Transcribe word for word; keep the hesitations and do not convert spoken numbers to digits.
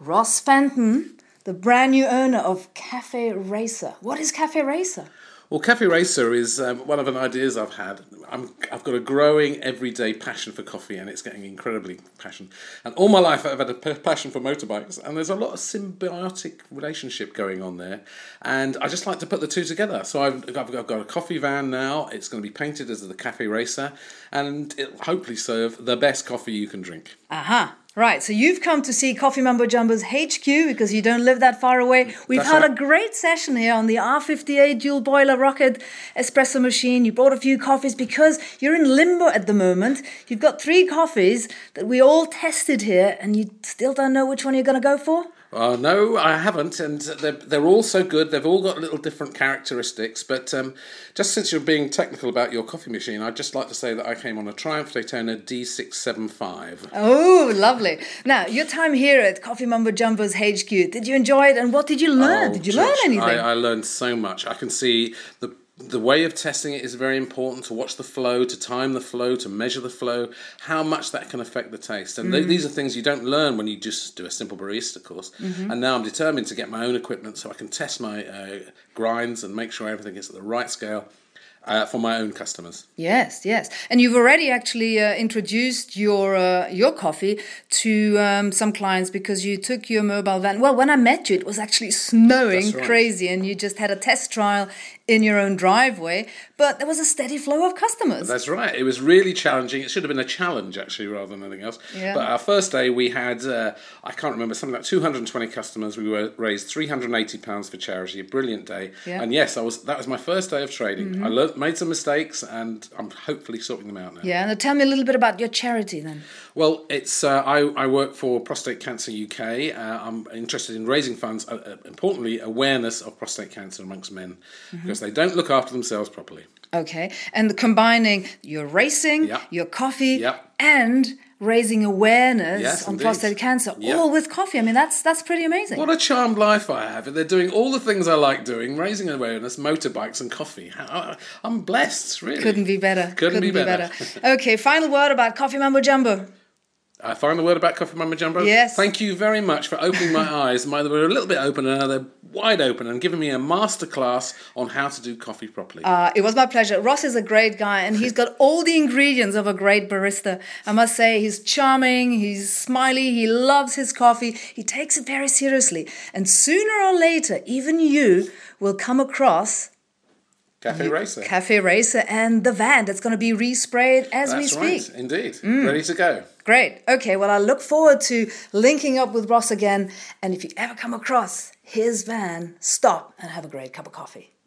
Ross Fenton, the brand new owner of Cafe Racer. What is Cafe Racer? Well, Cafe Racer is um, one of the ideas I've had. I'm, I've got a growing, everyday passion for coffee, and it's getting incredibly passion. And all my life, I've had a p- passion for motorbikes, and there's a lot of symbiotic relationship going on there. And I just like to put the two together. So I've, I've, got, I've got a coffee van now. It's going to be painted as the Cafe Racer, and it'll hopefully serve the best coffee you can drink. Aha. Right, so you've come to see Coffee Mumbo Jumbo's H Q because you don't live that far away. We've That's had right. a great session here on the R fifty-eight dual boiler rocket espresso machine. You brought a few coffees because you're in limbo at the moment. You've got three coffees that we all tested here and you still don't know which one you're going to go for? Uh, no, I haven't, and they're, they're all so good. They've all got little different characteristics, but um, just since you're being technical about your coffee machine, I'd just like to say that I came on a Triumph Daytona D six seventy-five. Oh, lovely. Now, your time here at Coffee Mumbo Jumbo's H Q, did you enjoy it and what did you learn? Oh, did you Josh, learn anything? I, I learned so much. I can see the The way of testing it is very important, to watch the flow, to time the flow, to measure the flow, how much that can affect the taste. And mm. th- these are things you don't learn when you just do a simple barista course. Mm-hmm. And now I'm determined to get my own equipment so I can test my uh, grinds and make sure everything is at the right scale. Uh, for my own customers. Yes, yes. And you've already actually uh, introduced your uh, your coffee to um, some clients because you took your mobile van. Well, when I met you, it was actually snowing right. crazy and you just had a test trial in your own driveway, but there was a steady flow of customers. That's right. It was really challenging. It should have been a challenge, actually, rather than anything else. Yeah. But our first day, we had, uh, I can't remember, something like two hundred twenty customers. We were raised three hundred eighty pounds for charity, a brilliant day. Yeah. And yes, I was. that was my first day of trading. Mm-hmm. I learnt, made some mistakes, and I'm hopefully sorting them out now. Yeah, and tell me a little bit about your charity then. Well, it's uh, I, I work for Prostate Cancer U K. Uh, I'm interested in raising funds, uh, uh, importantly, awareness of prostate cancer amongst men, mm-hmm. because they don't look after themselves properly. Okay, and combining your racing, yep. your coffee, yep. and raising awareness yes, on indeed. prostate cancer, yep. all with coffee. I mean, that's that's pretty amazing. What a charmed life I have. They're doing all the things I like doing, raising awareness, motorbikes and coffee. I'm blessed, really. Couldn't be better. Couldn't, Couldn't be, be better. better. Okay, final word about Coffee Mumbo Jumbo. I find the word about Coffee Mumbo Jumbo. Yes. Thank you very much for opening my eyes. My, they were a little bit open and now they're wide open and giving me a masterclass on how to do coffee properly. Uh, it was my pleasure. Ross is a great guy and he's got all the ingredients of a great barista. I must say he's charming, he's smiley, he loves his coffee, he takes it very seriously. And sooner or later, even you will come across Cafe Racer. Cafe Racer and the van that's going to be resprayed as that's we speak. Right, indeed. Mm. Ready to go. Great. Okay, well, I look forward to linking up with Ross again. And if you ever come across his van, stop and have a great cup of coffee.